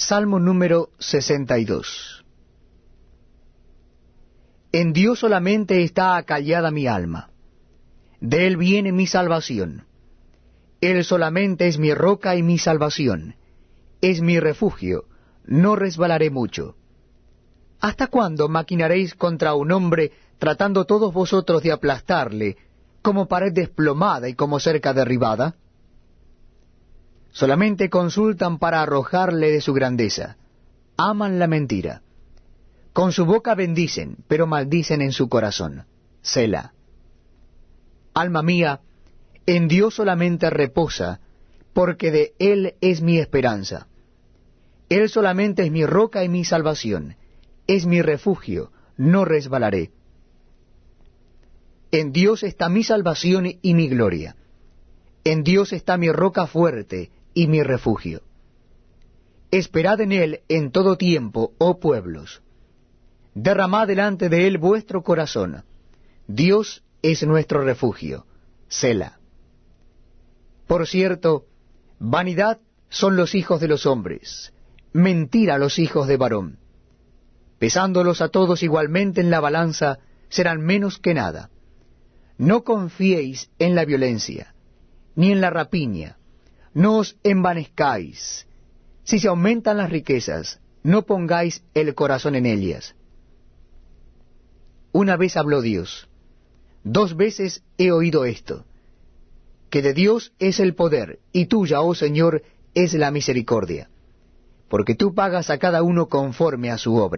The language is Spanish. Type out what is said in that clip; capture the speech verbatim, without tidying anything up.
Salmo número sesenta y dos. En Dios solamente está acallada mi alma. De Él viene mi salvación. Él solamente es mi roca y mi salvación. Es mi refugio, no resbalaré mucho. ¿Hasta cuándo maquinaréis contra un hombre, tratando todos vosotros de aplastarle, como pared desplomada y como cerca derribada? Solamente consultan para arrojarle de su grandeza. Aman la mentira. Con su boca bendicen, pero maldicen en su corazón. Selah. Alma mía, en Dios solamente reposa, porque de Él es mi esperanza. Él solamente es mi roca y mi salvación. Es mi refugio, no resbalaré. En Dios está mi salvación y mi gloria. En Dios está mi roca fuerte y mi refugio. Esperad en Él en todo tiempo, oh pueblos. Derramad delante de Él vuestro corazón. Dios es nuestro refugio. Selah. Por cierto, vanidad son los hijos de los hombres, mentira los hijos de varón. Pesándolos a todos igualmente en la balanza, serán menos que nada. No confiéis en la violencia, ni en la rapiña. No os envanezcáis. Si se aumentan las riquezas, no pongáis el corazón en ellas. Una vez habló Dios, dos veces he oído esto, que de Dios es el poder, y tuya, oh Señor, es la misericordia, porque tú pagas a cada uno conforme a su obra.